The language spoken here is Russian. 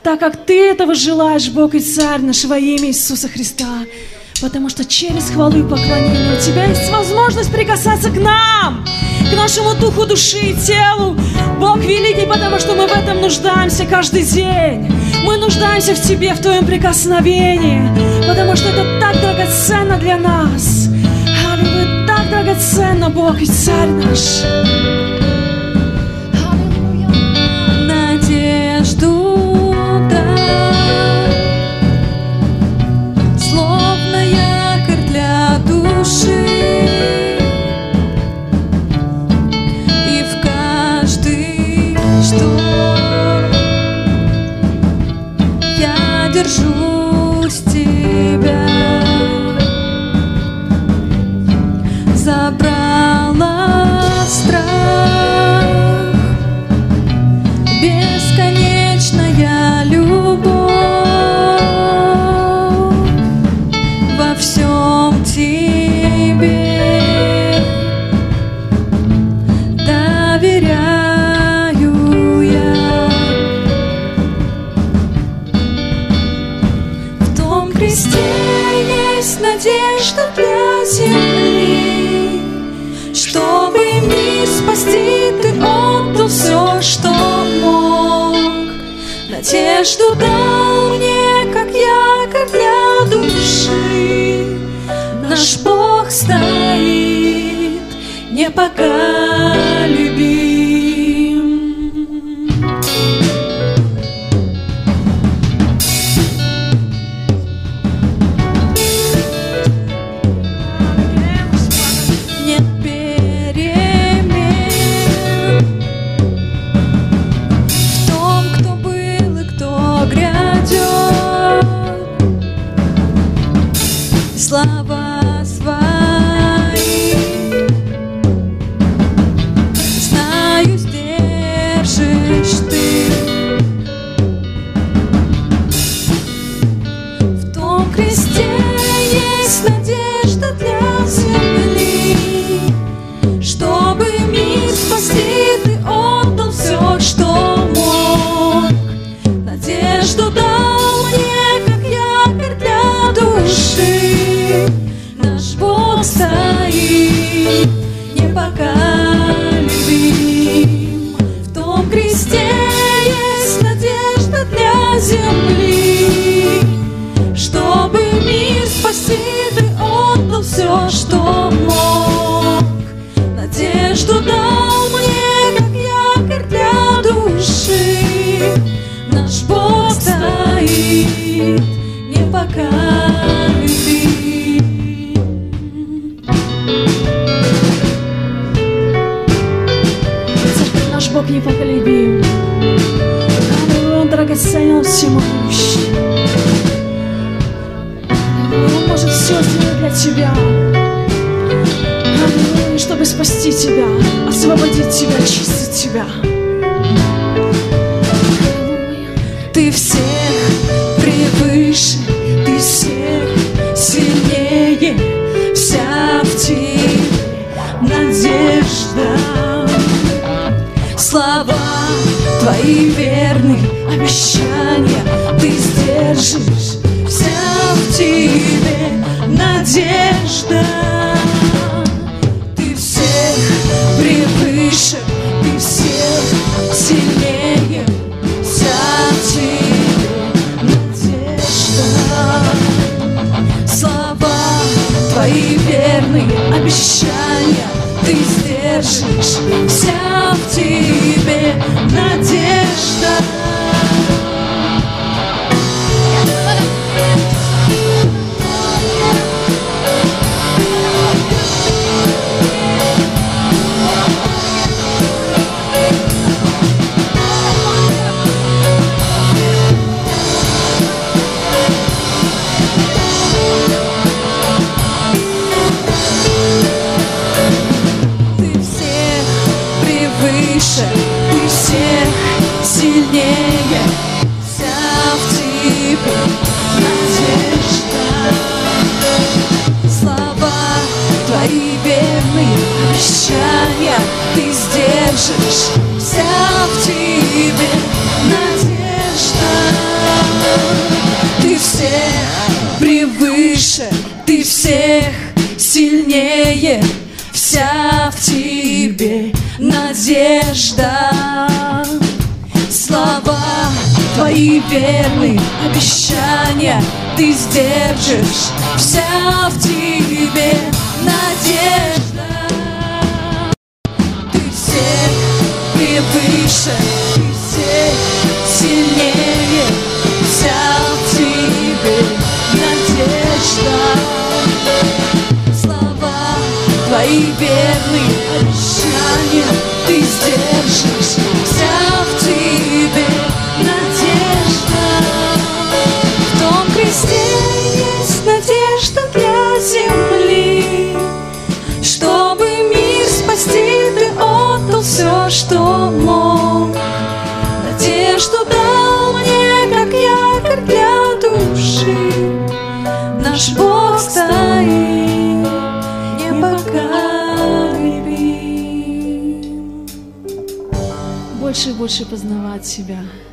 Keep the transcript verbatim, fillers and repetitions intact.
так как Ты этого желаешь, Бог и Царь наш, во имя Иисуса Христа. Потому что через хвалу и поклонение у Тебя есть возможность прикасаться к нам, к нашему духу, души и телу. Бог великий, потому что мы в этом нуждаемся каждый день. Мы нуждаемся в Тебе, в Твоем прикосновении, потому что это так драгоценно для нас. Аллилуйя, так драгоценно, Бог и Царь наш. Аллилуйя. Надежду держусь Тебя, забрала страх, бесконечная любовь, во всем Тебе доверяю я. В Христе есть надежда для земли, чтобы мир спасти, Ты отдал все, что мог. Надежду дал мне, как якорь для души. Наш Бог стоит непоколебим. Слова свои, знаю, сдержишь Ты. В том кресте есть надежда для земли, чтобы мир спасти, Ты отдал все, что мог. Надежду дал мне, как якорь для души. Наш Бог стоит непоколебим. В том кресте есть надежда для земли, чтобы мир спасти, Ты отдал все, что мог. Надежду дал мне, как якорь для души. Наш Бог стоит непоколебим. Наш Бог непоколебим. Он драгоценен всемогущий. Он может все сделать для тебя, чтобы спасти тебя, освободить тебя, очистить тебя. Ты всех превыше, Ты всех сильнее, вся в Тебе надежда. Слова Твои верны, обещания Ты сдержишь, вся в Тебе надежда. Ты всех превыше, Ты всех сильнее, вся в Тебе надежда. Слова Твои верны, обещания Ты сдержишь, вся в Тебе надежда. Ты всех превыше, ты всех сильнее, вся в тебе надежда. Слова твои верны, обещания ты сдержишь, вся в тебе надежда. Ты всех превыше, ты всех сильнее, вся в тебе надежда. Слова твои верны, обещания ты сдержишь, вся в тебе надежда. В том кресте есть надежда для земли, чтобы мир спасти ты отдал все, что мог. Надежду дал мне, как якорь для души. Наш Бог стоит, непоколебим. Больше и больше познавать себя.